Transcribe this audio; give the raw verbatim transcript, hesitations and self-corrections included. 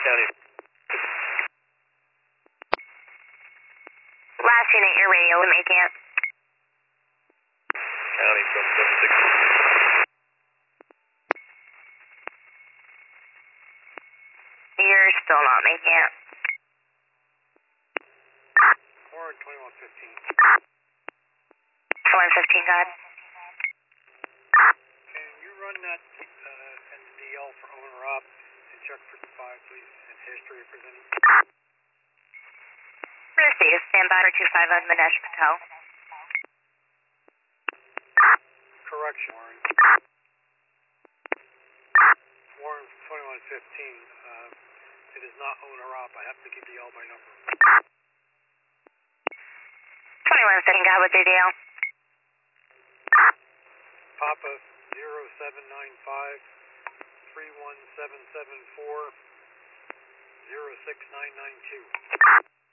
County. Last unit, your radio, we make it. County from seven six. You're still not making it. Warren twenty-one fifteen. twenty-one fifteen, God. Can you run that uh, N D L for owner op and check for five, please, and history if there's any? Receive. Stand by for two five on Manesh Patel. Correction, Warren. Warren twenty-one fifteen. Uh, it is not owner op. I have to give the L by number. twenty-one fifteen, God, with D D L. Papa zero seven nine five three one seven seven four zero six nine nine two.